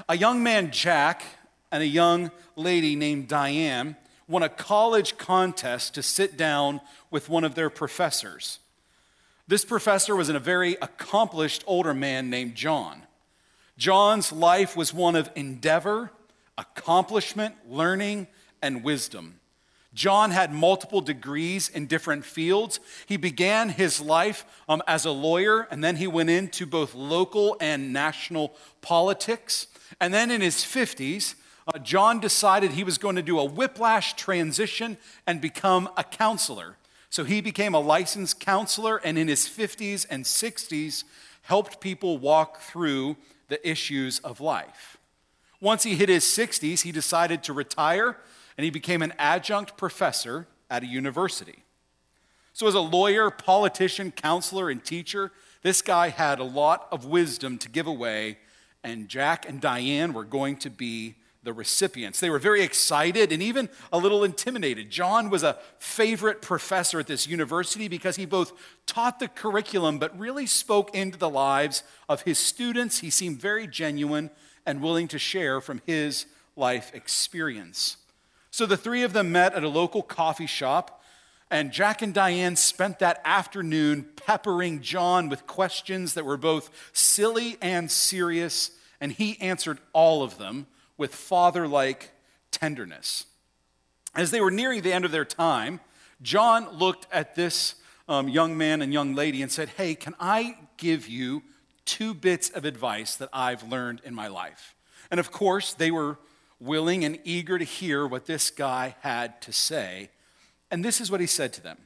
A young man, Jack, and a young lady named Diane won a college contest to sit down with one of their professors. This professor was a very accomplished older man named John. John's life was one of endeavor, accomplishment, learning, and wisdom. John had multiple degrees in different fields. He began his life as a lawyer, and then he went into both local and national politics. And then in his 50s, John decided he was going to do a whiplash transition and become a counselor. So he became a licensed counselor, and in his 50s and 60s, helped people walk through the issues of life. Once he hit his 60s, he decided to retire, and he became an adjunct professor at a university. So as a lawyer, politician, counselor, and teacher, this guy had a lot of wisdom to give away, and Jack and Diane were going to be the recipients. They were very excited and even a little intimidated. John was a favorite professor at this university because he both taught the curriculum but really spoke into the lives of his students. He seemed very genuine and willing to share from his life experience. So the three of them met at a local coffee shop, and Jack and Diane spent that afternoon peppering John with questions that were both silly and serious, and he answered all of them with father-like tenderness. As they were nearing the end of their time, John looked at this young man and young lady and said, "Hey, can I give you 2 bits of advice that I've learned in my life?" And of course, they were willing and eager to hear what this guy had to say. And this is what he said to them.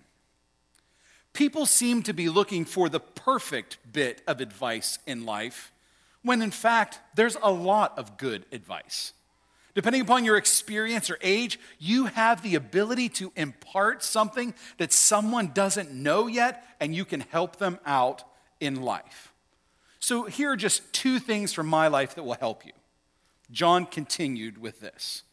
People seem to be looking for the perfect bit of advice in life, when in fact, there's a lot of good advice. Depending upon your experience or age, you have the ability to impart something that someone doesn't know yet, and you can help them out in life. So here are just 2 things from my life that will help you. John continued with this.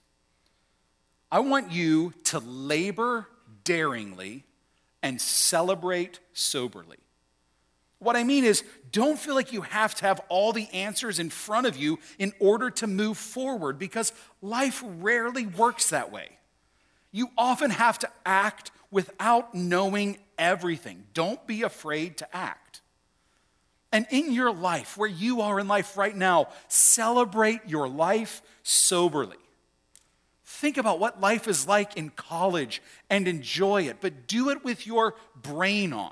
I want you to labor daringly and celebrate soberly. What I mean is, don't feel like you have to have all the answers in front of you in order to move forward, because life rarely works that way. You often have to act without knowing everything. Don't be afraid to act. And in your life, where you are in life right now, celebrate your life soberly. Think about what life is like in college and enjoy it, but do it with your brain on.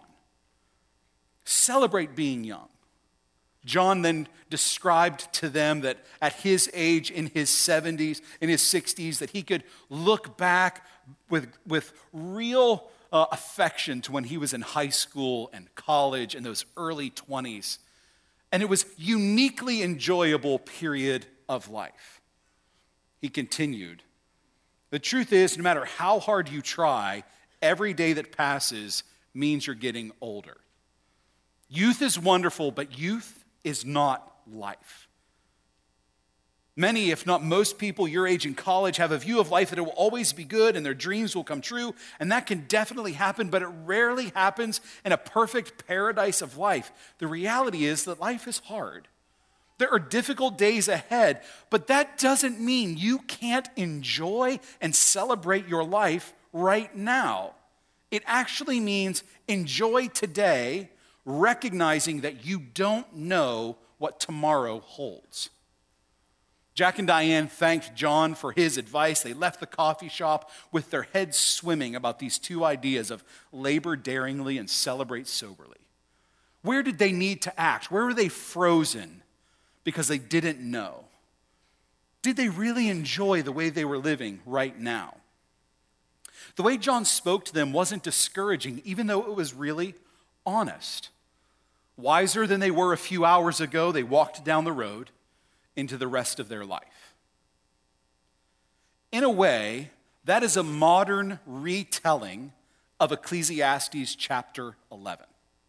Celebrate being young. John then described to them that at his age, in his 70s, in his 60s, that he could look back with real affection to when he was in high school and college and those early 20s. And it was uniquely enjoyable period of life. He continued, the truth is, no matter how hard you try, every day that passes means you're getting older. Youth is wonderful, but youth is not life. Many, if not most people your age in college have a view of life that it will always be good and their dreams will come true, and that can definitely happen, but it rarely happens in a perfect paradise of life. The reality is that life is hard. There are difficult days ahead, but that doesn't mean you can't enjoy and celebrate your life right now. It actually means enjoy today, recognizing that you don't know what tomorrow holds. Jack and Diane thanked John for his advice. They left the coffee shop with their heads swimming about these 2 ideas of labor daringly and celebrate soberly. Where did they need to act? Where were they frozen because they didn't know? Did they really enjoy the way they were living right now? The way John spoke to them wasn't discouraging, even though it was really honest. Wiser than they were a few hours ago, they walked down the road into the rest of their life. In a way, that is a modern retelling of Ecclesiastes chapter 11.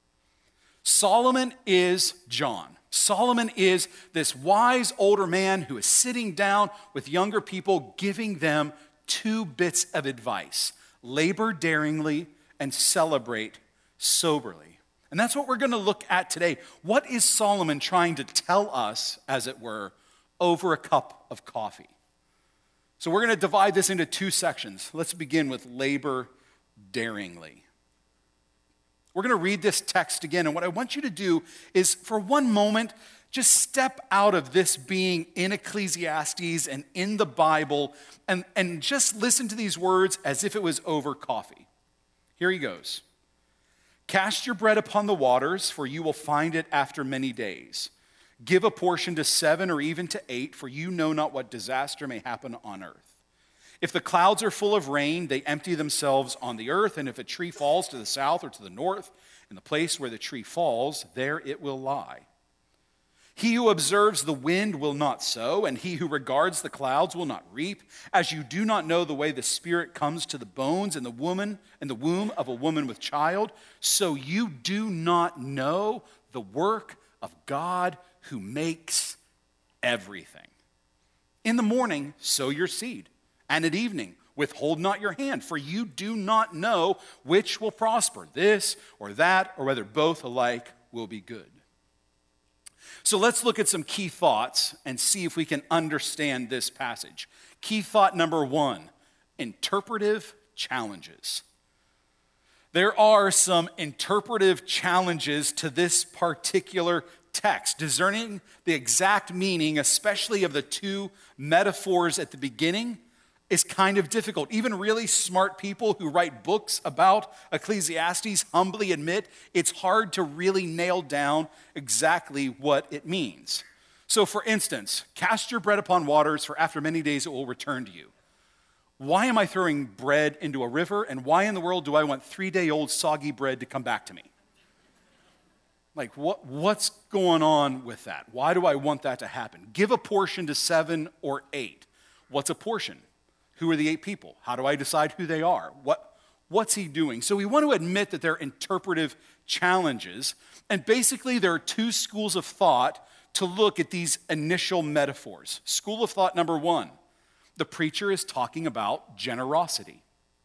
Solomon is John. Solomon is this wise older man who is sitting down with younger people, giving them 2 bits of advice: labor daringly and celebrate soberly. And that's what we're going to look at today. What is Solomon trying to tell us, as it were, over a cup of coffee. So we're going to divide this into two sections. Let's begin with labor daringly. We're going to read this text again, and what I want you to do is, for one moment, just step out of this being in Ecclesiastes and in the Bible and just listen to these words as if it was over coffee. Here he goes. Cast your bread upon the waters, for you will find it after many days. Give a portion to 7 or even to 8, for you know not what disaster may happen on earth. If the clouds are full of rain, they empty themselves on the earth, and if a tree falls to the south or to the north, in the place where the tree falls, there it will lie. He who observes the wind will not sow, and he who regards the clouds will not reap. As you do not know the way the Spirit comes to the bones in the womb of a woman with child, so you do not know the work of God who makes everything. In the morning, sow your seed, and at evening, withhold not your hand, for you do not know which will prosper, this or that, or whether both alike will be good. So let's look at some key thoughts and see if we can understand this passage. Key thought number 1, interpretive challenges. There are some interpretive challenges to this particular text. Discerning the exact meaning, especially of the two metaphors at the beginning, is kind of difficult. Even really smart people who write books about Ecclesiastes humbly admit it's hard to really nail down exactly what it means. So for instance, cast your bread upon waters, for after many days it will return to you. Why am I throwing bread into a river, and why in the world do I want 3-day-old soggy bread to come back to me? Like, what's going on with that? Why do I want that to happen? Give a portion to 7 or 8. What's a portion? Who are the 8 people? How do I decide who they are? What's he doing? So we want to admit that they're interpretive challenges. And basically, there are two schools of thought to look at these initial metaphors. School of thought number 1, the preacher is talking about generosity.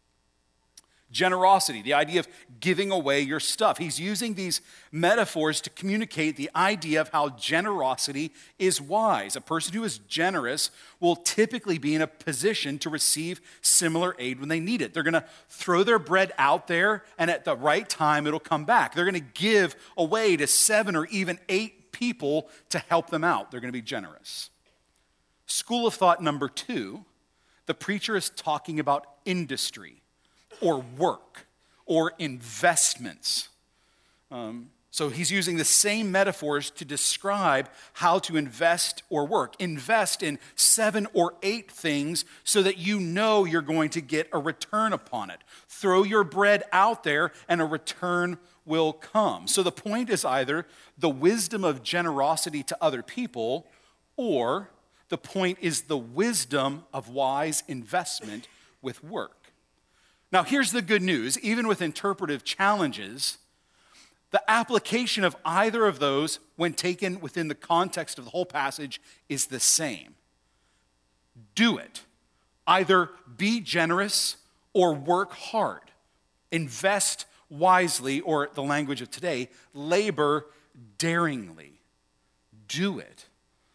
Generosity, the idea of giving away your stuff. He's using these metaphors to communicate the idea of how generosity is wise. A person who is generous will typically be in a position to receive similar aid when they need it. They're going to throw their bread out there, and at the right time, it'll come back. They're going to give away to 7 or even 8 people to help them out. They're going to be generous. School of thought number 2, the preacher is talking about industry, or work, or investments. So he's using the same metaphors to describe how to invest or work. Invest in 7 or 8 things so that you know you're going to get a return upon it. Throw your bread out there and a return will come. So the point is either the wisdom of generosity to other people, or the point is the wisdom of wise investment with work. Now, here's the good news. Even with interpretive challenges, the application of either of those, when taken within the context of the whole passage, is the same. Do it. Either be generous or work hard. Invest wisely, or the language of today, labor daringly. Do it.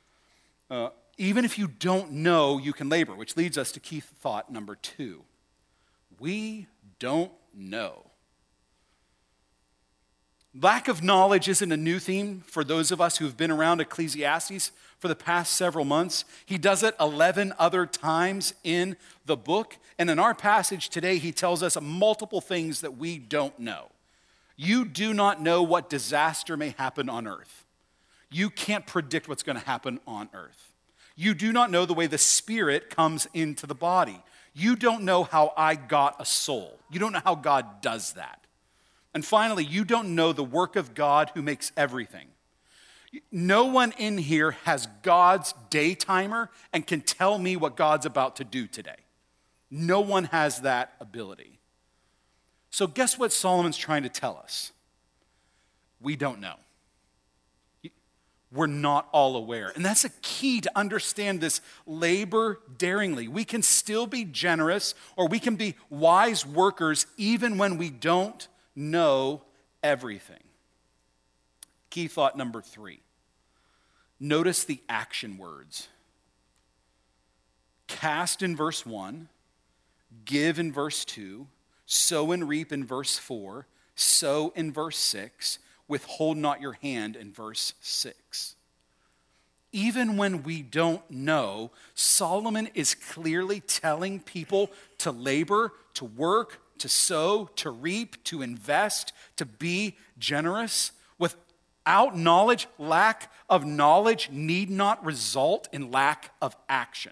Even if you don't know, you can labor, which leads us to key thought number 2. We don't know. Lack of knowledge isn't a new theme for those of us who've been around Ecclesiastes for the past several months. He does it 11 other times in the book. And in our passage today, he tells us multiple things that we don't know. You do not know what disaster may happen on earth. You can't predict what's going to happen on earth. You do not know the way the Spirit comes into the body. You don't know how I got a soul. You don't know how God does that. And finally, you don't know the work of God who makes everything. No one in here has God's day timer and can tell me what God's about to do today. No one has that ability. So guess what Solomon's trying to tell us? We don't know. We're not all aware. And that's a key to understand this labor daringly. We can still be generous, or we can be wise workers even when we don't know everything. Key thought number 3. Notice the action words. cast in verse 1, give in verse 2, sow and reap in verse 4, sow in verse 6, withhold not your hand in verse 6. Even when we don't know, Solomon is clearly telling people to labor, to work, to sow, to reap, to invest, to be generous. Without knowledge, lack of knowledge need not result in lack of action.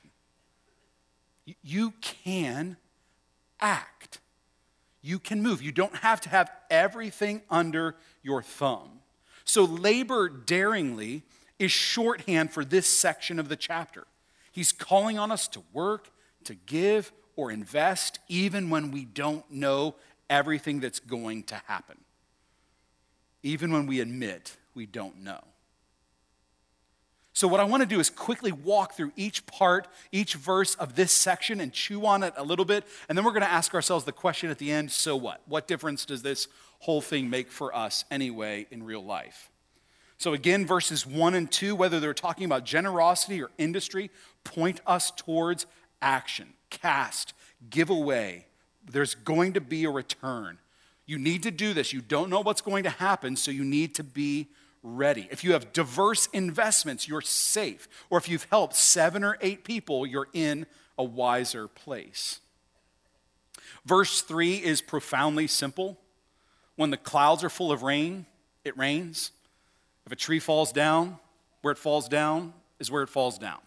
You can act. You can move. You don't have to have everything under your thumb. So labor daringly is shorthand for this section of the chapter. He's calling on us to work, to give, or invest, even when we don't know everything that's going to happen. Even when we admit we don't know. So what I want to do is quickly walk through each part, each verse of this section and chew on it a little bit. And then we're going to ask ourselves the question at the end, so what? What difference does this whole thing make for us anyway in real life? So again, verses 1 and 2, whether they're talking about generosity or industry, point us towards action. Cast, give away. There's going to be a return. You need to do this. You don't know what's going to happen, so you need to be ready. If you have diverse investments, you're safe. Or if you've helped 7 or 8 people, you're in a wiser place. Verse 3 is profoundly simple. When the clouds are full of rain, it rains. If a tree falls down, where it falls down is where it falls down.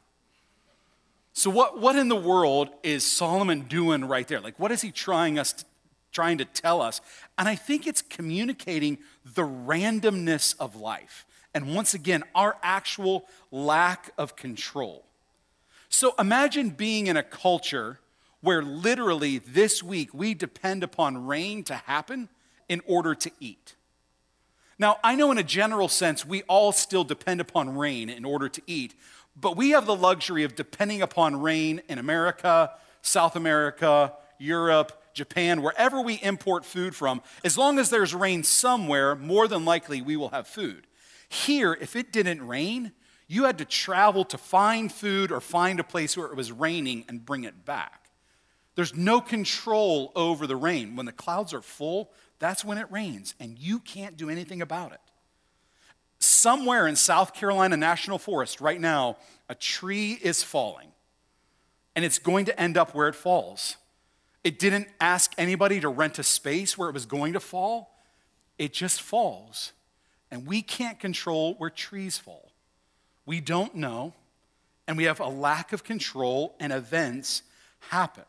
So what in the world is Solomon doing right there? Like, what is he trying to tell us? And I think it's communicating the randomness of life. And once again, our actual lack of control. So imagine being in a culture where literally this week we depend upon rain to happen in order to eat. Now, I know in a general sense, we all still depend upon rain in order to eat, but we have the luxury of depending upon rain in America, South America, Europe, Japan, wherever we import food from. As long as there's rain somewhere, more than likely we will have food. Here, if it didn't rain, you had to travel to find food or find a place where it was raining and bring it back. There's no control over the rain. When the clouds are full, that's when it rains, and you can't do anything about it. Somewhere in South Carolina National Forest right now, a tree is falling, and it's going to end up where it falls. It didn't ask anybody to rent a space where it was going to fall. It just falls, and we can't control where trees fall. We don't know, and we have a lack of control, and events happen.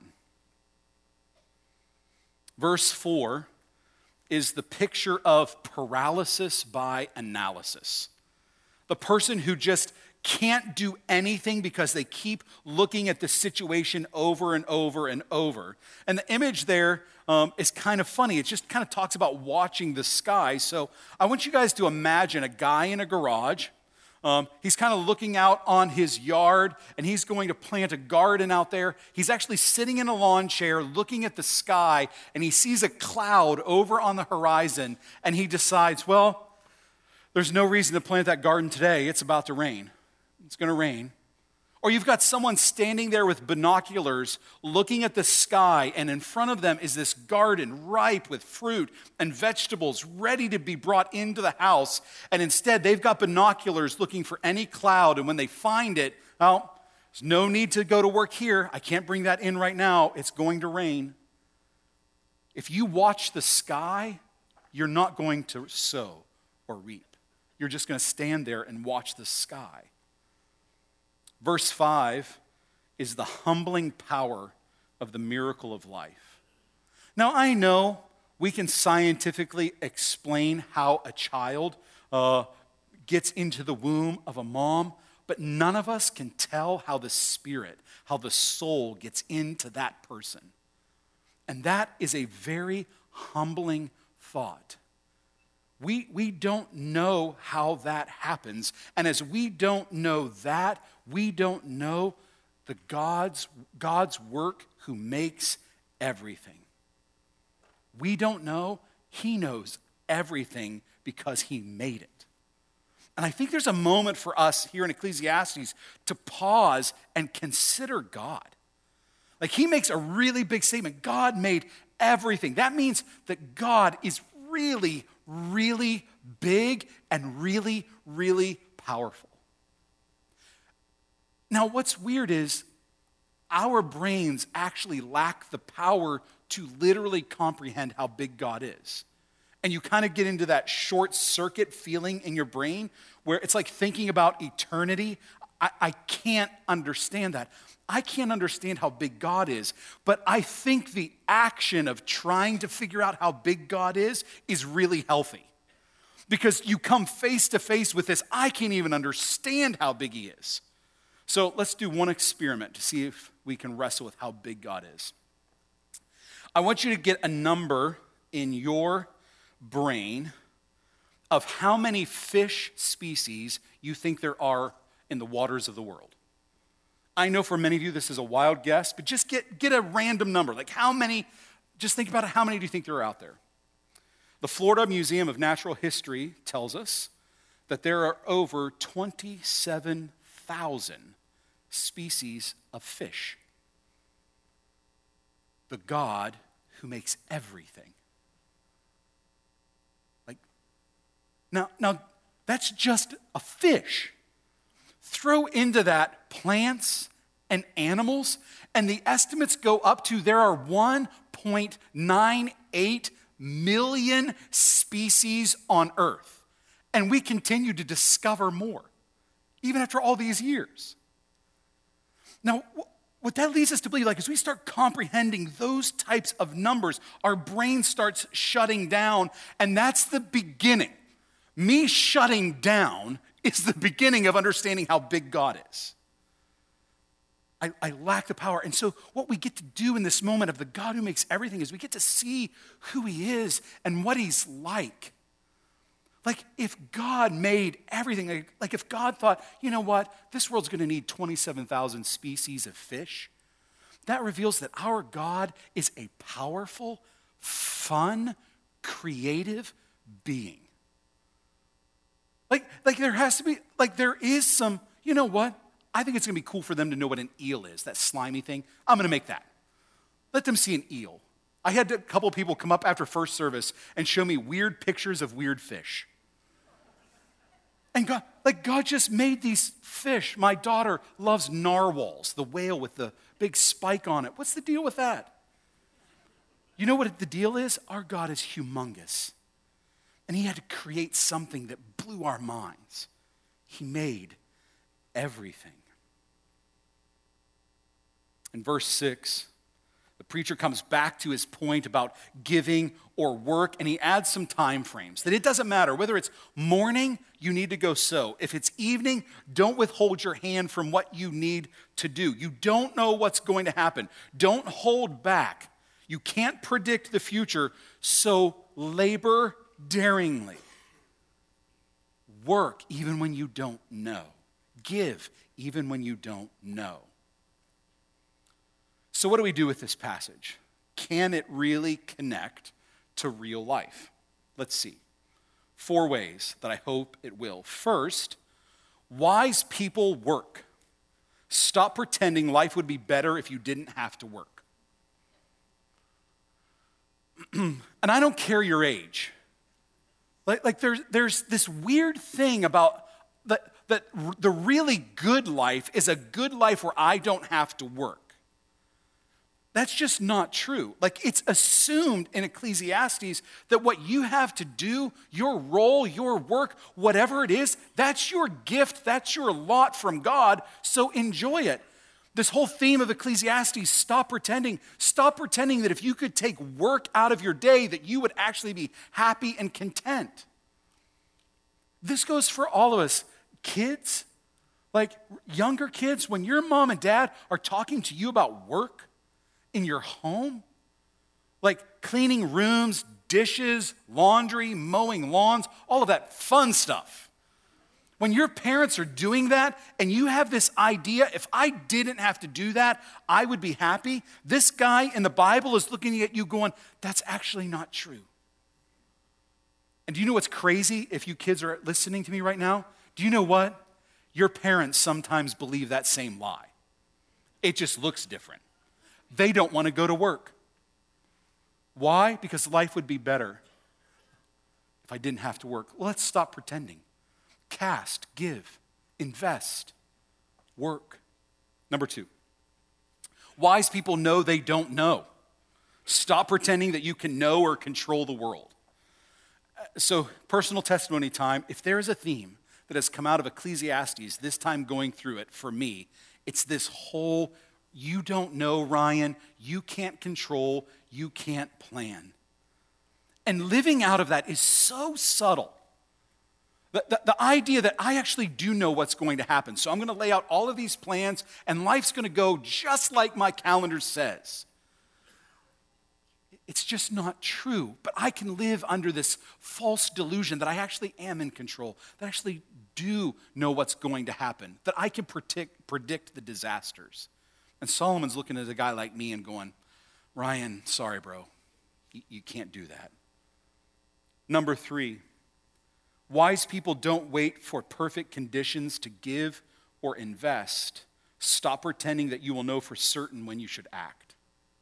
Verse 4 is the picture of paralysis by analysis. The person who just can't do anything because they keep looking at the situation over and over and over. And the image there is kind of funny. It just kind of talks about watching the sky. So I want you guys to imagine a guy in a garage. He's kind of looking out on his yard, and he's going to plant a garden out there. He's actually sitting in a lawn chair looking at the sky, and he sees a cloud over on the horizon, and he decides, well, there's no reason to plant that garden today. It's about to rain. It's going to rain. Or you've got someone standing there with binoculars looking at the sky, and in front of them is this garden ripe with fruit and vegetables ready to be brought into the house. And instead, they've got binoculars looking for any cloud. And when they find it, well, there's no need to go to work here. I can't bring that in right now. It's going to rain. If you watch the sky, you're not going to sow or reap. You're just going to stand there and watch the sky. Verse 5 is the humbling power of the miracle of life. Now, I know we can scientifically explain how a child gets into the womb of a mom, but none of us can tell how the spirit, how the soul gets into that person. And that is a very humbling thought. We don't know how that happens. And as we don't know that, we don't know the God's work who makes everything. We don't know. He knows everything because he made it. And I think there's a moment for us here in Ecclesiastes to pause and consider God. Like he makes a really big statement. God made everything. That means that God is really, really big and really, really powerful. Now, what's weird is our brains actually lack the power to literally comprehend how big God is. And you kind of get into that short circuit feeling in your brain where it's like thinking about eternity. I can't understand that. I can't understand how big God is, but I think the action of trying to figure out how big God is really healthy. Because you come face to face with this, I can't even understand how big he is. So let's do one experiment to see if we can wrestle with how big God is. I want you to get a number in your brain of how many fish species you think there are in the waters of the world. I know for many of you this is a wild guess, but just get a random number. Like how many, just think about it, how many do you think there are out there? The Florida Museum of Natural History tells us that there are over 27,000 species of fish. The God who makes everything. Like, now that's just a fish. Throw into that plants and animals, and the estimates go up to there are 1.98 million species on Earth. And we continue to discover more, even after all these years. Now, what that leads us to believe, like as we start comprehending those types of numbers, our brain starts shutting down, and that's the beginning. Me shutting down is the beginning of understanding how big God is. I lack the power. And so what we get to do in this moment of the God who makes everything is we get to see who he is and what he's like. Like if God made everything, like if God thought, you know what, this world's going to need 27,000 species of fish, that reveals that our God is a powerful, fun, creative being. Like there has to be, like there is some, you know what? I think it's going to be cool for them to know what an eel is, that slimy thing. I'm going to make that. Let them see an eel. I had a couple of people come up after first service and show me weird pictures of weird fish. And God just made these fish. My daughter loves narwhals, the whale with the big spike on it. What's the deal with that? You know what the deal is? Our God is humongous. And he had to create something that blew our minds. He made everything. In verse 6, the preacher comes back to his point about giving or work, and he adds some time frames. That it doesn't matter. Whether it's morning, you need to go sow. If it's evening, don't withhold your hand from what you need to do. You don't know what's going to happen. Don't hold back. You can't predict the future, so labor daringly. Work even when you don't know. Give even when you don't know. So what do we do with this passage? Can it really connect to real life? Let's see. 4 ways that I hope it will. First, wise people work. Stop pretending life would be better if you didn't have to work. And I don't care your age. Like there's this weird thing about that the really good life is a good life where I don't have to work. That's just not true. Like it's assumed in Ecclesiastes that what you have to do, your role, your work, whatever it is, that's your gift, that's your lot from God, so enjoy it. This whole theme of Ecclesiastes, stop pretending that if you could take work out of your day, that you would actually be happy and content. This goes for all of us. Kids, like younger kids, when your mom and dad are talking to you about work in your home, like cleaning rooms, dishes, laundry, mowing lawns, all of that fun stuff. When your parents are doing that and you have this idea, if I didn't have to do that, I would be happy. This guy in the Bible is looking at you going, that's actually not true. And do you know what's crazy if you kids are listening to me right now? Do you know what? Your parents sometimes believe that same lie. It just looks different. They don't want to go to work. Why? Because life would be better if I didn't have to work. Well, let's stop pretending. Cast, give, invest, work. Number 2, wise people know they don't know. Stop pretending that you can know or control the world. So, personal testimony time. If there is a theme that has come out of Ecclesiastes, this time going through it for me, it's this whole, you don't know, Ryan, you can't control, you can't plan. And living out of that is so subtle. The idea that I actually do know what's going to happen. So I'm going to lay out all of these plans, and life's going to go just like my calendar says. It's just not true. But I can live under this false delusion that I actually am in control, that I actually do know what's going to happen, that I can predict the disasters. And Solomon's looking at a guy like me and going, Ryan, sorry, bro. You can't do that. Number 3, wise people don't wait for perfect conditions to give or invest. Stop pretending that you will know for certain when you should act.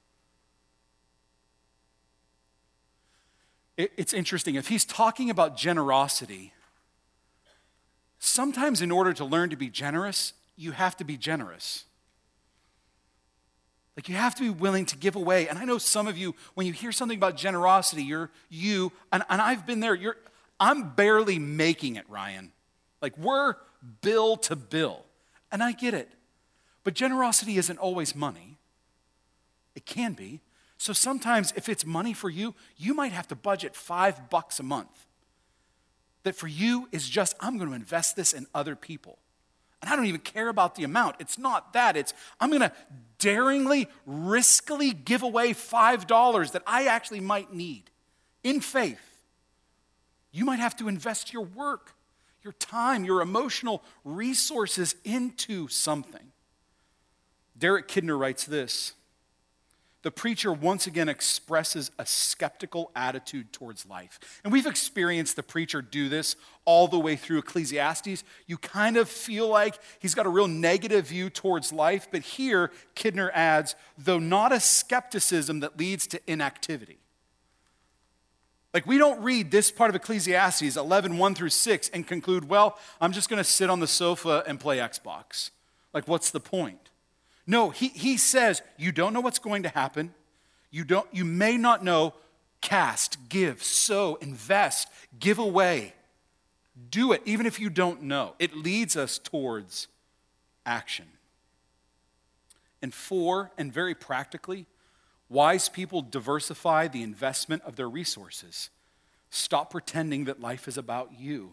It's interesting. If he's talking about generosity, sometimes in order to learn to be generous, you have to be generous. Like, you have to be willing to give away. And I know some of you, when you hear something about generosity, and I've been there, I'm barely making it, Ryan. Like, we're bill to bill. And I get it. But generosity isn't always money. It can be. So sometimes if it's money for you, you might have to budget $5 a month. That for you is just, I'm going to invest this in other people. And I don't even care about the amount. It's not that. It's, I'm going to daringly, riskily give away $5 that I actually might need in faith. You might have to invest your work, your time, your emotional resources into something. Derek Kidner writes this: the preacher once again expresses a skeptical attitude towards life. And we've experienced the preacher do this all the way through Ecclesiastes. You kind of feel like he's got a real negative view towards life, but here Kidner adds, though not a skepticism that leads to inactivity. Like, we don't read this part of Ecclesiastes 11:1-6 and conclude, well, I'm just going to sit on the sofa and play Xbox. Like, what's the point? No, he says, you don't know what's going to happen. You may not know. Cast, give, sow, invest, give away. Do it, even if you don't know. It leads us towards action. And 4, and very practically, wise people diversify the investment of their resources. Stop pretending that life is about you.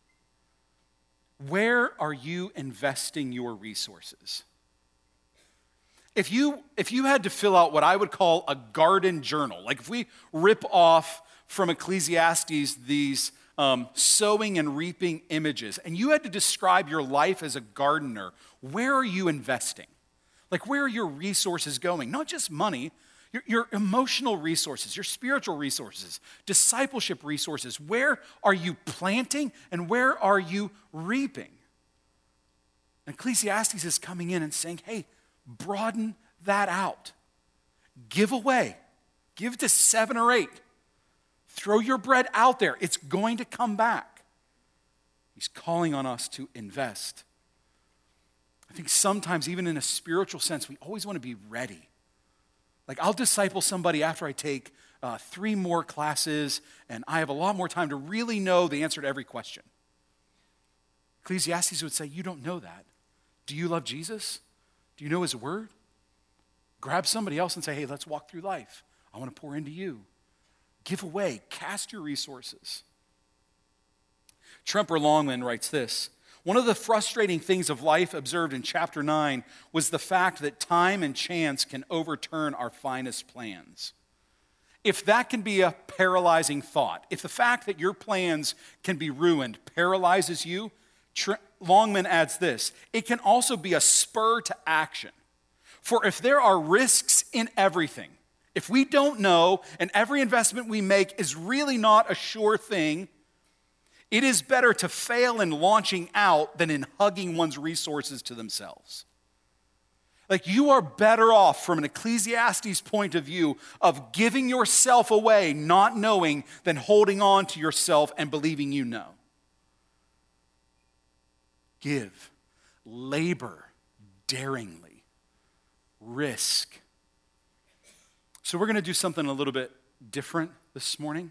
Where are you investing your resources? If you had to fill out what I would call a garden journal, like if we rip off from Ecclesiastes these sowing and reaping images, and you had to describe your life as a gardener, where are you investing? Like, where are your resources going? Not just money, your emotional resources, your spiritual resources, discipleship resources. Where are you planting and where are you reaping? And Ecclesiastes is coming in and saying, hey, broaden that out. Give away. Give to 7 or 8. Throw your bread out there. It's going to come back. He's calling on us to invest. I think sometimes, even in a spiritual sense, we always want to be ready. Like, I'll disciple somebody after I take 3 more classes, and I have a lot more time to really know the answer to every question. Ecclesiastes would say, you don't know that. Do you love Jesus? Do you know his word? Grab somebody else and say, hey, let's walk through life. I want to pour into you. Give away. Cast your resources. Tremper Longman writes this: one of the frustrating things of life observed in chapter 9 was the fact that time and chance can overturn our finest plans. If that can be a paralyzing thought, if the fact that your plans can be ruined paralyzes you, Longman adds this: it can also be a spur to action. For if there are risks in everything, if we don't know and every investment we make is really not a sure thing, it is better to fail in launching out than in hugging one's resources to themselves. Like, you are better off from an Ecclesiastes point of view of giving yourself away, not knowing, than holding on to yourself and believing you know. Give, labor daringly, risk. So we're going to do something a little bit different this morning.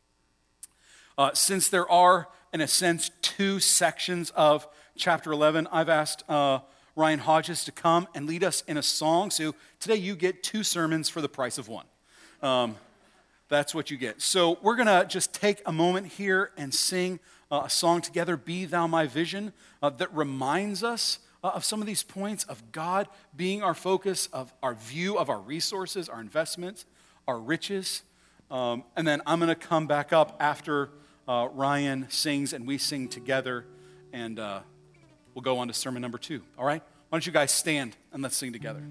Since there are, in a sense, two sections of chapter 11, I've asked Ryan Hodges to come and lead us in a song. So today you get 2 sermons for the price of 1. That's what you get. So we're going to just take a moment here and sing a song together, Be Thou My Vision, that reminds us of some of these points of God being our focus, of our view of our resources, our investments, our riches. And then I'm going to come back up after Ryan sings and we sing together, and we'll go on to sermon number 2. All right? Why don't you guys stand and let's sing together.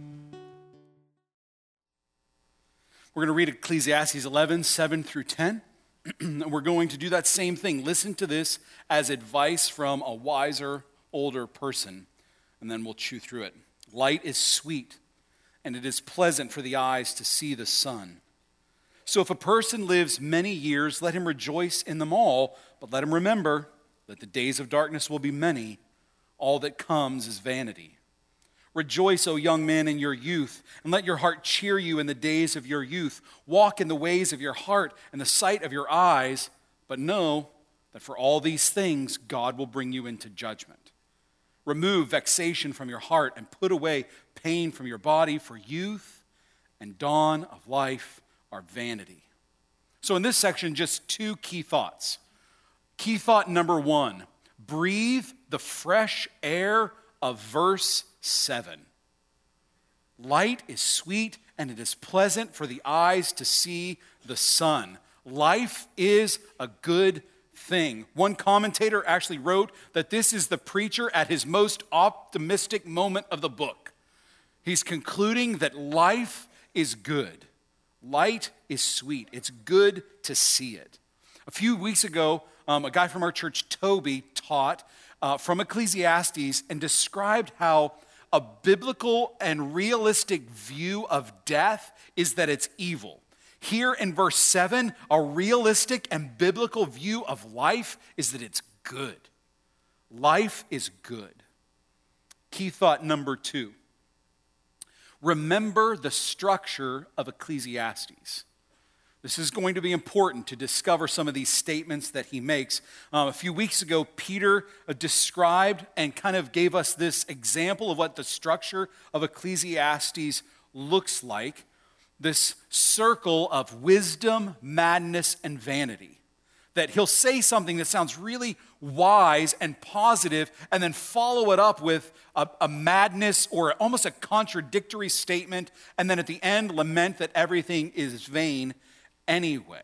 We're going to read Ecclesiastes 11, 7 through 10. And we're going to do that same thing. Listen to this as advice from a wiser, older person, and then we'll chew through it. Light is sweet, and it is pleasant for the eyes to see the sun. So if a person lives many years, let him rejoice in them all, but let him remember that the days of darkness will be many. All that comes is vanity. Rejoice, O young man, in your youth, and let your heart cheer you in the days of your youth. Walk in the ways of your heart and the sight of your eyes, but know that for all these things God will bring you into judgment. Remove vexation from your heart and put away pain from your body, for youth and dawn of life are vanity. So in this section, just 2 key thoughts. Key thought number 1, breathe the fresh air of verse 7. Light is sweet and it is pleasant for the eyes to see the sun. Life is a good thing. One commentator actually wrote that this is the preacher at his most optimistic moment of the book. He's concluding that life is good. Light is sweet. It's good to see it. A few weeks ago, a guy from our church, Toby, taught from Ecclesiastes and described how a biblical and realistic view of death is that it's evil. Here in verse 7, a realistic and biblical view of life is that it's good. Life is good. Key thought number 2. Remember the structure of Ecclesiastes. This is going to be important to discover some of these statements that he makes. A few weeks ago, Peter described and kind of gave us this example of what the structure of Ecclesiastes looks like. This circle of wisdom, madness, and vanity. That he'll say something that sounds really wise and positive and then follow it up with a madness or almost a contradictory statement, and then at the end lament that everything is vain anyway.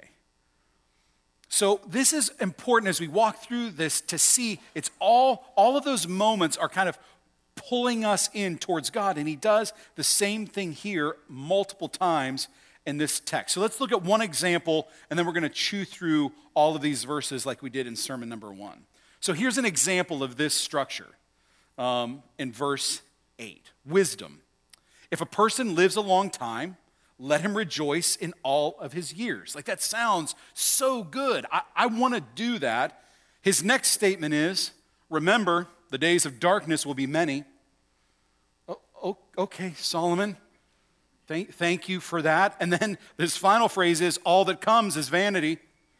So this is important as we walk through this to see it's all of those moments are kind of pulling us in towards God, and he does the same thing here multiple times in this text. So let's look at one example, and then we're going to chew through all of these verses like we did in sermon number 1. So here's an example of this structure in verse 8. Wisdom. If a person lives a long time, let him rejoice in all of his years. Like, that sounds so good. I want to do that. His next statement is, remember, the days of darkness will be many. Oh, okay, Solomon, thank you for that. And then his final phrase is, all that comes is vanity.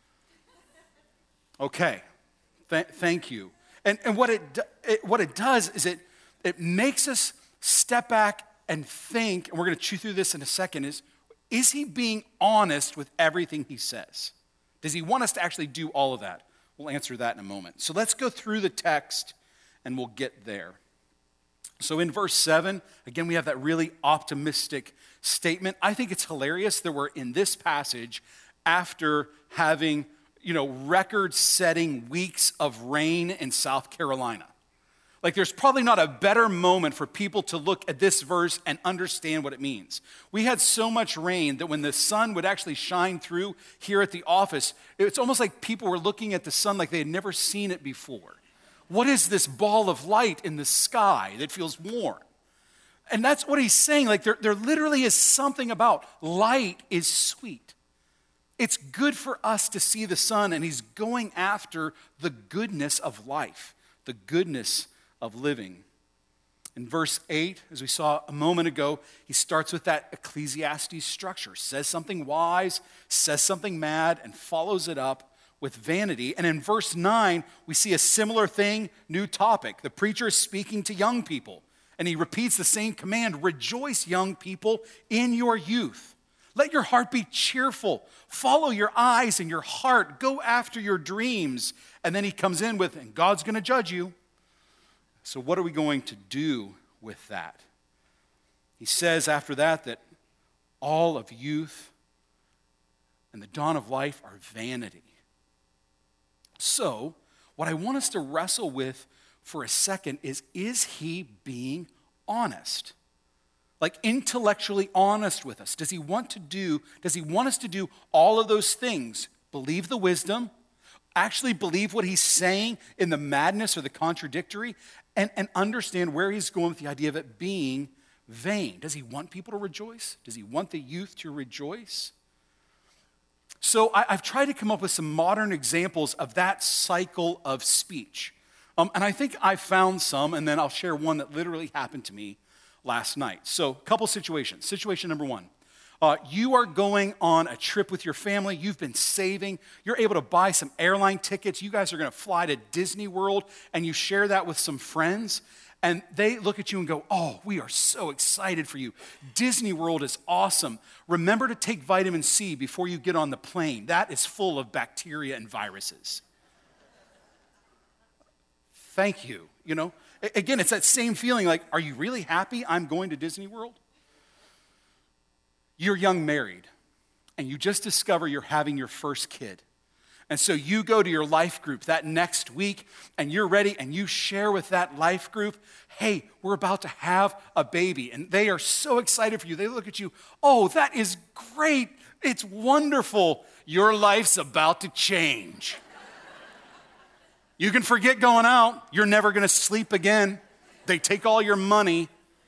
Okay, thank you. And what it does is it makes us step back and think, and we're going to chew through this in a second, is he being honest with everything he says? Does he want us to actually do all of that? We'll answer that in a moment. So let's go through the text and we'll get there. So in verse 7, again, we have that really optimistic statement. I think it's hilarious that we're in this passage after having, record-setting weeks of rain in South Carolina. Like, there's probably not a better moment for people to look at this verse and understand what it means. We had so much rain that when the sun would actually shine through here at the office, it's almost like people were looking at the sun like they had never seen it before. What is this ball of light in the sky that feels warm? And that's what he's saying. Like there literally is something about light is sweet. It's good for us to see the sun, and he's going after the goodness of life, the goodness of living. In verse 8, as we saw a moment ago, he starts with that Ecclesiastes structure, says something wise, says something mad, and follows it up with vanity. And in verse 9, we see a similar thing, new topic. The preacher is speaking to young people, and he repeats the same command, rejoice, young people, in your youth. Let your heart be cheerful. Follow your eyes and your heart. Go after your dreams. And then he comes in with, and God's going to judge you. So what are we going to do with that? He says after that all of youth and the dawn of life are vanity. So what I want us to wrestle with for a second is he being honest? Like intellectually honest with us? Does he want us to do all of those things? Believe the wisdom, actually believe what he's saying in the madness or the contradictory, and understand where he's going with the idea of it being vain. Does he want people to rejoice? Does he want the youth to rejoice? So I've tried to come up with some modern examples of that cycle of speech. And I think I found some, and then I'll share one that literally happened to me last night. So a couple situations. Situation number one. You are going on a trip with your family. You've been saving. You're able to buy some airline tickets. You guys are going to fly to Disney World, and you share that with some friends. And they look at you and go, oh, we are so excited for you. Disney World is awesome. Remember to take vitamin C before you get on the plane. That is full of bacteria and viruses. Thank you. You know, again, it's that same feeling like, are you really happy I'm going to Disney World? You're young married, and you just discover you're having your first kid. And so you go to your life group that next week, and you're ready, and you share with that life group, hey, we're about to have a baby. And they are so excited for you. They look at you, oh, that is great. It's wonderful. Your life's about to change. You can forget going out. You're never going to sleep again. They take all your money.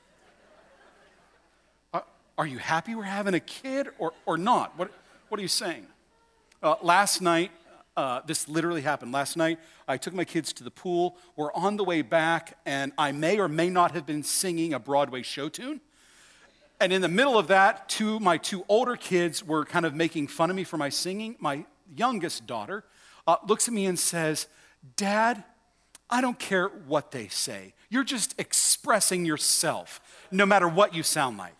Are you happy we're having a kid or not? What are you saying? Last night, this literally happened. Last night, I took my kids to the pool. We're on the way back, and I may or may not have been singing a Broadway show tune. And in the middle of that, my two older kids were kind of making fun of me for my singing. My youngest daughter looks at me and says, Dad, I don't care what they say. You're just expressing yourself, no matter what you sound like.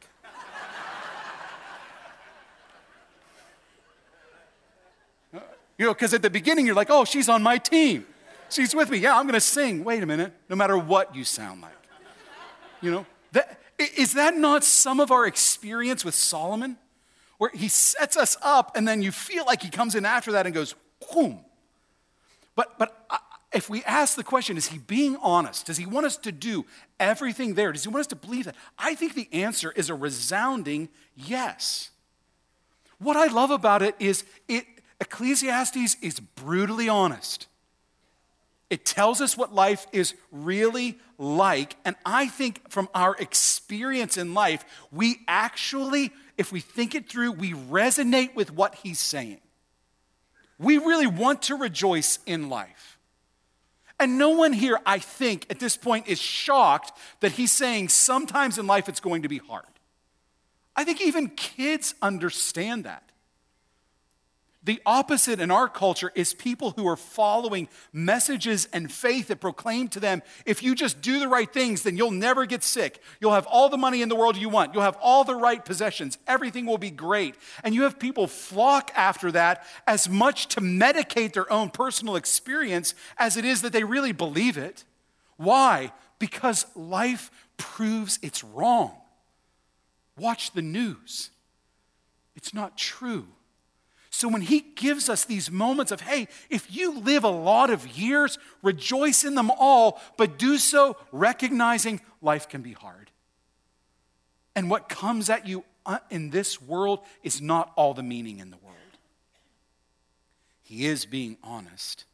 You know, because at the beginning you're like, oh, she's on my team. She's with me. Yeah, I'm going to sing. Wait a minute. No matter what you sound like. You know, is that not some of our experience with Solomon? Where he sets us up and then you feel like he comes in after that and goes, boom. But if we ask the question, is he being honest? Does he want us to do everything there? Does he want us to believe that? I think the answer is a resounding yes. What I love about it is Ecclesiastes is brutally honest. It tells us what life is really like, and I think from our experience in life, we actually, if we think it through, we resonate with what he's saying. We really want to rejoice in life. And no one here, I think, at this point is shocked that he's saying sometimes in life it's going to be hard. I think even kids understand that. The opposite in our culture is people who are following messages and faith that proclaim to them, if you just do the right things, then you'll never get sick. You'll have all the money in the world you want. You'll have all the right possessions. Everything will be great. And you have people flock after that as much to medicate their own personal experience as it is that they really believe it. Why? Because life proves it's wrong. Watch the news. It's not true. So when he gives us these moments of, hey, if you live a lot of years, rejoice in them all, but do so recognizing life can be hard. And what comes at you in this world is not all the meaning in the world. He is being honest.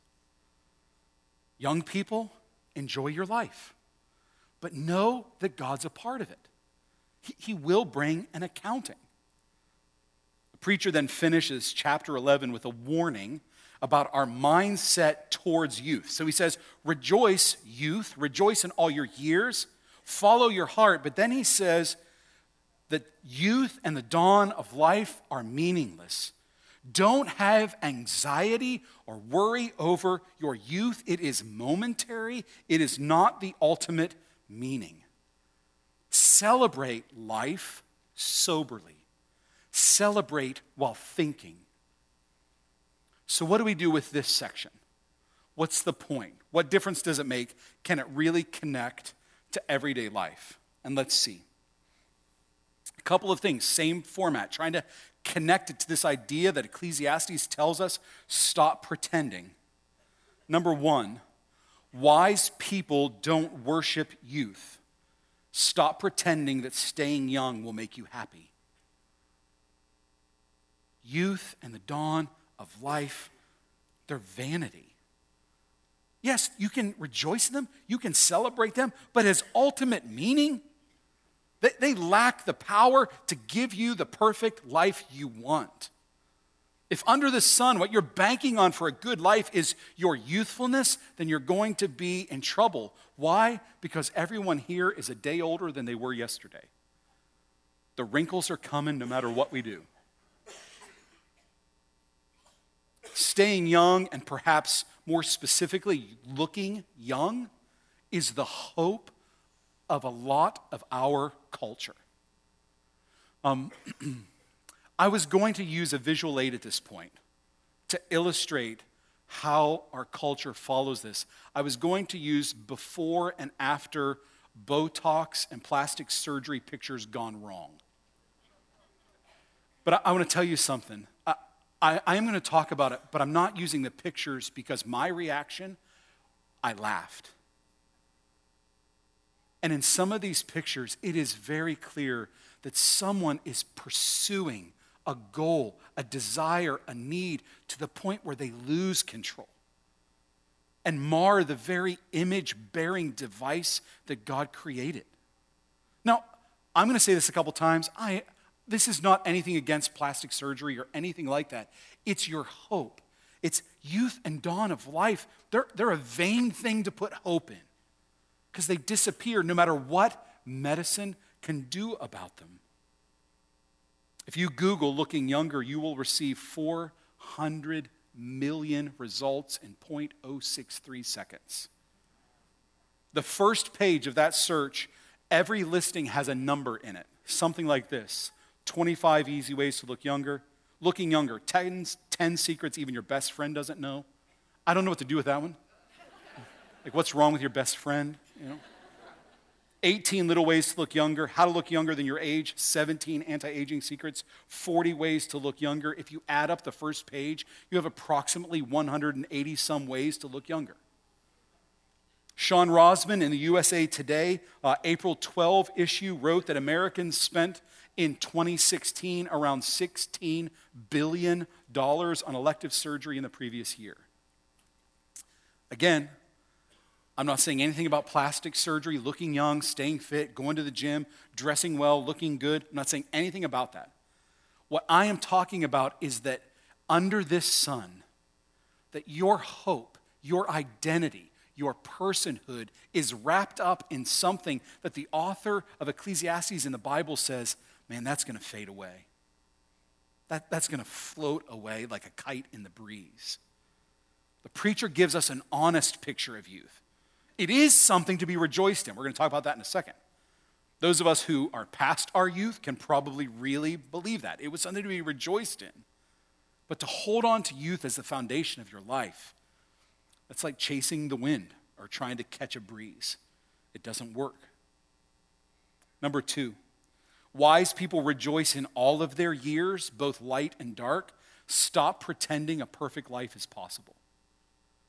Young people, enjoy your life, but know that God's a part of it. He will bring an accounting. The preacher then finishes chapter 11 with a warning about our mindset towards youth. So he says, rejoice, youth, rejoice in all your years, follow your heart. But then he says that youth and the dawn of life are meaningless. Don't have anxiety or worry over your youth. It is momentary. It is not the ultimate meaning. Celebrate life soberly. Celebrate while thinking. So what do we do with this section? What's the point? What difference does it make? Can it really connect to everyday life? And let's see. A couple of things, same format, trying to connect it to this idea that Ecclesiastes tells us, stop pretending. Number one, wise people don't worship youth. Stop pretending that staying young will make you happy. Youth and the dawn of life, they're vanity. Yes, you can rejoice in them, you can celebrate them, but as ultimate meaning, they lack the power to give you the perfect life you want. If under the sun, what you're banking on for a good life is your youthfulness, then you're going to be in trouble. Why? Because everyone here is a day older than they were yesterday. The wrinkles are coming no matter what we do. Staying young, and perhaps more specifically, looking young, is the hope of a lot of our culture. I was going to use a visual aid at this point to illustrate how our culture follows this. I was going to use before and after Botox and plastic surgery pictures gone wrong. But I want to tell you something. I am going to talk about it, but I'm not using the pictures because my reaction, I laughed. And in some of these pictures, it is very clear that someone is pursuing a goal, a desire, a need to the point where they lose control and mar the very image-bearing device that God created. Now, I'm going to say this a couple times. This is not anything against plastic surgery or anything like that. It's your hope. It's youth and dawn of life. They're a vain thing to put hope in because they disappear no matter what medicine can do about them. If you Google looking younger, you will receive 400 million results in 0.063 seconds. The first page of that search, every listing has a number in it. Something like this: 25 easy ways to look younger, looking younger, 10 secrets even your best friend doesn't know. I don't know what to do with that one. Like, what's wrong with your best friend? 18 little ways to look younger, how to look younger than your age, 17 anti-aging secrets, 40 ways to look younger. If you add up the first page, you have approximately 180 some ways to look younger. Sean Rosman in the USA Today, April 12 issue, wrote that Americans spent in 2016 around $16 billion on elective surgery in the previous year. Again, I'm not saying anything about plastic surgery, looking young, staying fit, going to the gym, dressing well, looking good. I'm not saying anything about that. What I am talking about is that under this sun, that your hope, your identity, your personhood is wrapped up in something that the author of Ecclesiastes in the Bible says, man, that's going to fade away. That's going to float away like a kite in the breeze. The preacher gives us an honest picture of youth. It is something to be rejoiced in. We're going to talk about that in a second. Those of us who are past our youth can probably really believe that. It was something to be rejoiced in. But to hold on to youth as the foundation of your life, that's like chasing the wind or trying to catch a breeze. It doesn't work. Number two, wise people rejoice in all of their years, both light and dark. Stop pretending a perfect life is possible.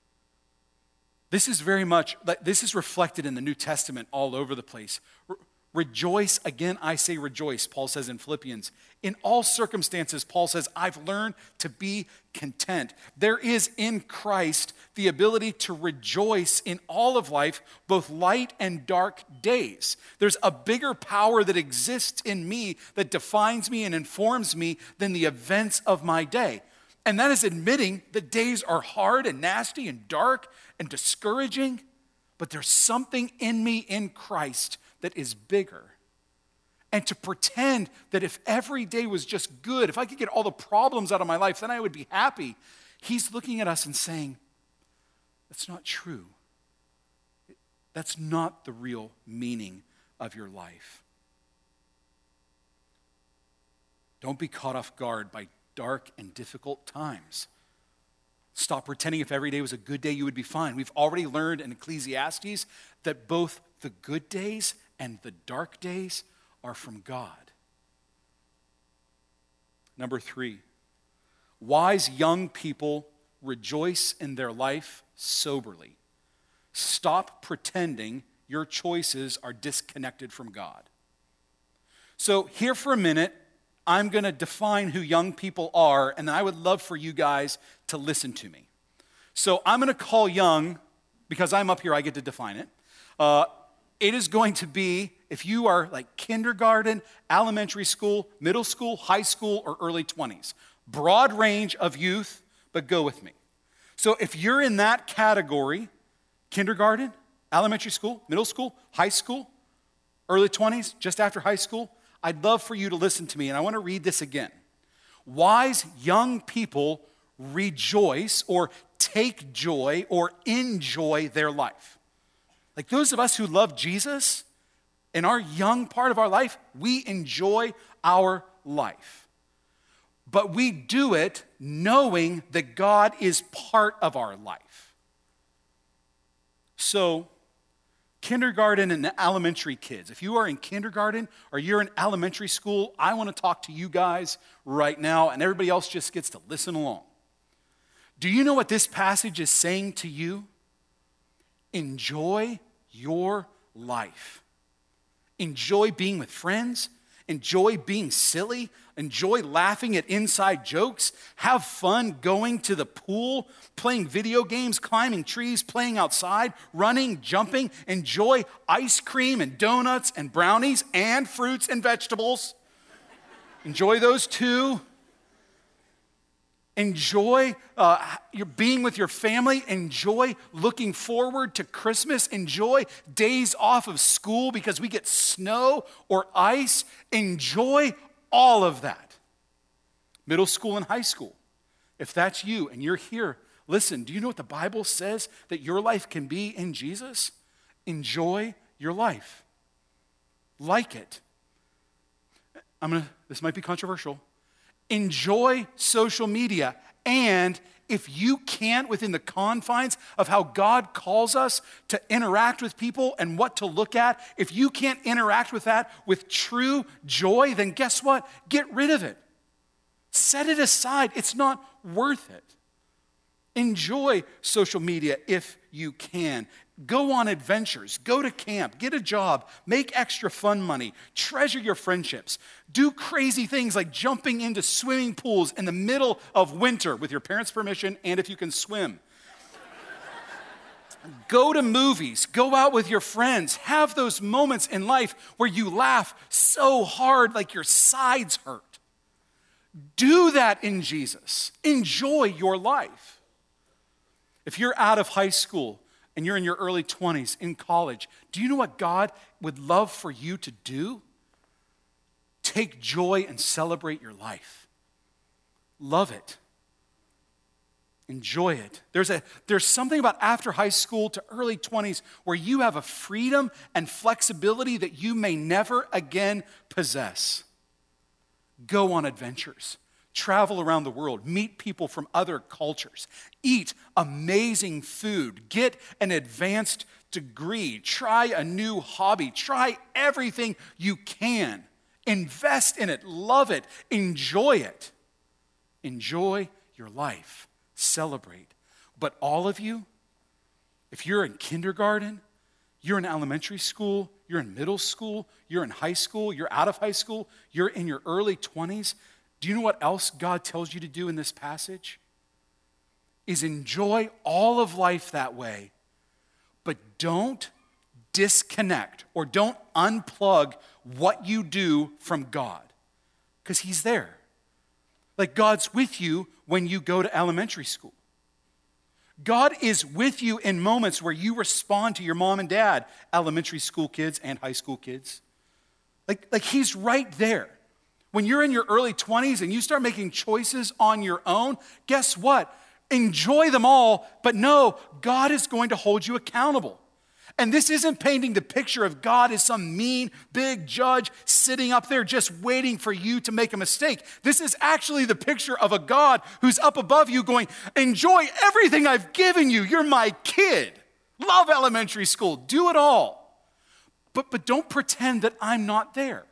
This is reflected in the New Testament all over the place. Rejoice, again I say rejoice, Paul says in Philippians. In all circumstances, Paul says, I've learned to be content. There is in Christ the ability to rejoice in all of life, both light and dark days. There's a bigger power that exists in me that defines me and informs me than the events of my day. And that is admitting that days are hard and nasty and dark and discouraging, but there's something in me in Christ that is bigger. And to pretend that if every day was just good, if I could get all the problems out of my life, then I would be happy. He's looking at us and saying, that's not true. That's not the real meaning of your life. Don't be caught off guard by dark and difficult times. Stop pretending if every day was a good day, you would be fine. We've already learned in Ecclesiastes that both the good days and the dark days are from God. Number 3, wise young people rejoice in their life soberly. Stop pretending your choices are disconnected from God. So here for a minute, I'm going to define who young people are, and I would love for you guys to listen to me. So I'm going to call young, because I'm up here, I get to define it. It is going to be, if you are like kindergarten, elementary school, middle school, high school, or early 20s. Broad range of youth, but go with me. So if you're in that category, kindergarten, elementary school, middle school, high school, early 20s, just after high school, I'd love for you to listen to me, and I want to read this again. Wise young people rejoice or take joy or enjoy their life. Like those of us who love Jesus, in our young part of our life, we enjoy our life. But we do it knowing that God is part of our life. So, kindergarten and elementary kids, if you are in kindergarten or you're in elementary school, I want to talk to you guys right now, and everybody else just gets to listen along. Do you know what this passage is saying to you? Enjoy your life. Enjoy being with friends. Enjoy being silly. Enjoy laughing at inside jokes. Have fun going to the pool, playing video games, climbing trees, playing outside, running, jumping. Enjoy ice cream and donuts and brownies and fruits and vegetables. Enjoy those too. Enjoy your being with your family. Enjoy looking forward to Christmas. Enjoy days off of school because we get snow or ice. Enjoy all of that. Middle school and high school. If that's you and you're here, listen, do you know what the Bible says that your life can be in Jesus? Enjoy your life. Like it. This might be controversial. Enjoy social media, and if you can't, within the confines of how God calls us to interact with people and what to look at, if you can't interact with that with true joy, then guess what? Get rid of it. Set it aside. It's not worth it. Enjoy social media if you can. Go on adventures. Go to camp. Get a job. Make extra fun money. Treasure your friendships. Do crazy things like jumping into swimming pools in the middle of winter with your parents' permission and if you can swim. Go to movies. Go out with your friends. Have those moments in life where you laugh so hard like your sides hurt. Do that in Jesus. Enjoy your life. If you're out of high school and you're in your early 20s, in college, do you know what God would love for you to do? Take joy and celebrate your life. Love it. Enjoy it. There's something about after high school to early 20s where you have a freedom and flexibility that you may never again possess. Go on adventures. Travel around the world, meet people from other cultures, eat amazing food, get an advanced degree, try a new hobby, try everything you can. Invest in it, love it, enjoy it. Enjoy your life, celebrate. But all of you, if you're in kindergarten, You're in elementary school, you're in middle school, you're in high school, you're out of high school, you're in your early 20s. Do you know what else God tells you to do in this passage? Is enjoy all of life that way, but don't disconnect or don't unplug what you do from God, because he's there. Like God's with you when you go to elementary school. God is with you in moments where you respond to your mom and dad, elementary school kids and high school kids. Like he's right there. When you're in your early 20s and you start making choices on your own, guess what? Enjoy them all, but no, God is going to hold you accountable. And this isn't painting the picture of God as some mean, big judge sitting up there just waiting for you to make a mistake. This is actually the picture of a God who's up above you going, enjoy everything I've given you. You're my kid. Love elementary school. Do it all. But don't pretend that I'm not there.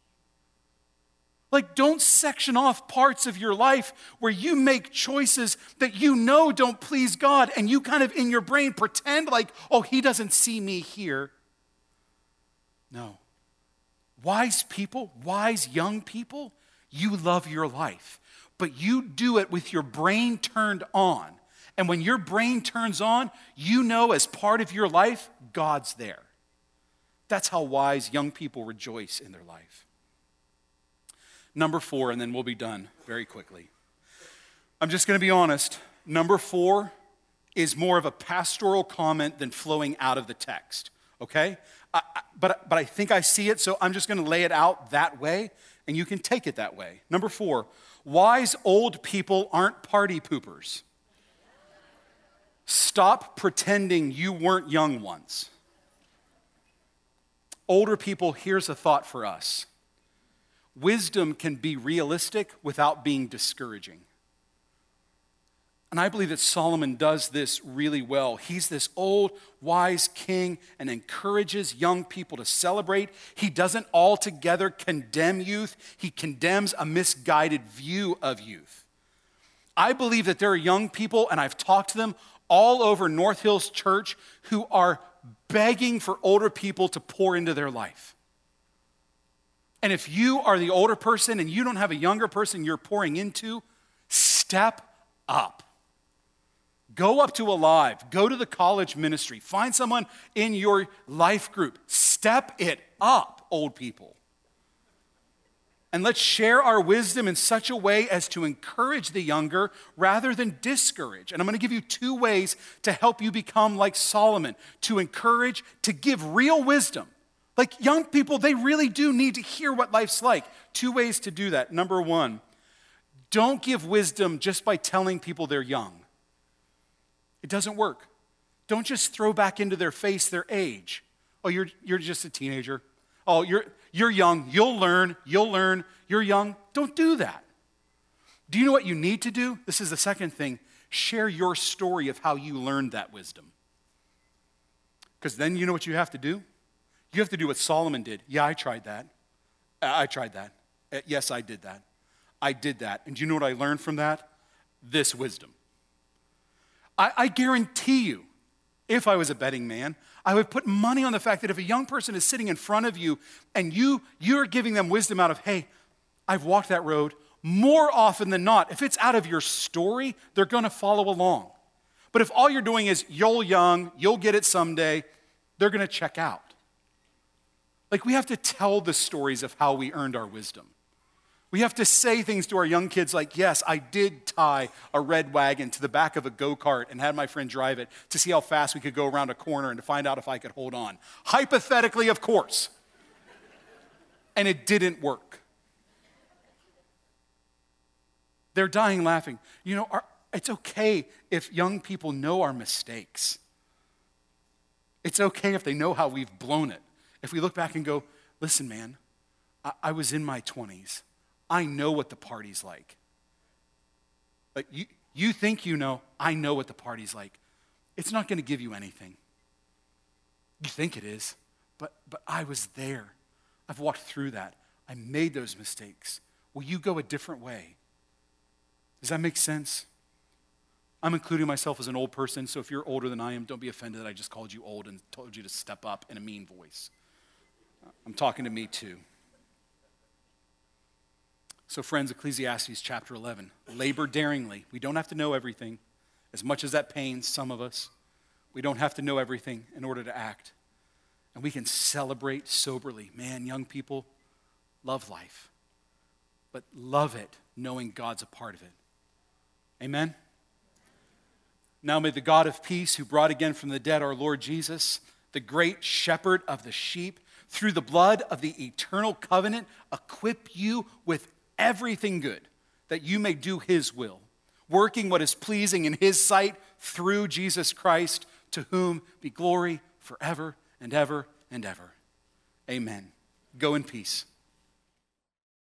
Like, don't section off parts of your life where you make choices that you know don't please God, and you kind of in your brain pretend like, oh, he doesn't see me here. No. Wise people, wise young people, you love your life, but you do it with your brain turned on. And when your brain turns on, you know as part of your life, God's there. That's how wise young people rejoice in their life. Number 4, and then we'll be done very quickly. I'm just going to be honest. Number 4 is more of a pastoral comment than flowing out of the text, okay? But I think I see it, so I'm just going to lay it out that way, and you can take it that way. Number 4, wise old people aren't party poopers. Stop pretending you weren't young once. Older people, here's a thought for us. Wisdom can be realistic without being discouraging. And I believe that Solomon does this really well. He's this old, wise king and encourages young people to celebrate. He doesn't altogether condemn youth. He condemns a misguided view of youth. I believe that there are young people, and I've talked to them all over North Hills Church, who are begging for older people to pour into their life. And if you are the older person and you don't have a younger person you're pouring into, step up. Go up to Alive. Go to the college ministry. Find someone in your life group. Step it up, old people. And let's share our wisdom in such a way as to encourage the younger rather than discourage. And I'm going to give you 2 ways to help you become like Solomon, to encourage, to give real wisdom. Like young people, they really do need to hear what life's like. 2 ways to do that. Number 1, don't give wisdom just by telling people they're young. It doesn't work. Don't just throw back into their face their age. Oh, you're just a teenager. Oh, you're young. You'll learn. You're young. Don't do that. Do you know what you need to do? This is the second thing. Share your story of how you learned that wisdom. Because then you know what you have to do? You have to do what Solomon did. Yeah, I tried that. Yes, I did that. I did that. And do you know what I learned from that? This wisdom. I guarantee you, if I was a betting man, I would put money on the fact that if a young person is sitting in front of you and you're giving them wisdom out of, hey, I've walked that road, more often than not, if it's out of your story, they're going to follow along. But if all you're doing is, you're young, you'll get it someday, they're going to check out. Like, we have to tell the stories of how we earned our wisdom. We have to say things to our young kids like, yes, I did tie a red wagon to the back of a go-kart and had my friend drive it to see how fast we could go around a corner and to find out if I could hold on. Hypothetically, of course. And it didn't work. They're dying laughing. You know, it's okay if young people know our mistakes. It's okay if they know how we've blown it. If we look back and go, listen, man, I was in my 20s. I know what the party's like. Like you think you know, I know what the party's like. It's not going to give you anything. You think it is, but I was there. I've walked through that. I made those mistakes. Will you go a different way? Does that make sense? I'm including myself as an old person, so if you're older than I am, don't be offended that I just called you old and told you to step up in a mean voice. I'm talking to me too. So friends, Ecclesiastes chapter 11, labor daringly. We don't have to know everything. As much as that pains some of us, we don't have to know everything in order to act. And we can celebrate soberly. Man, young people, love life. But love it knowing God's a part of it. Amen? Now may the God of peace, who brought again from the dead our Lord Jesus, the great shepherd of the sheep, through the blood of the eternal covenant, equip you with everything good, that you may do his will, working what is pleasing in his sight through Jesus Christ, to whom be glory forever and ever and ever. Amen. Go in peace.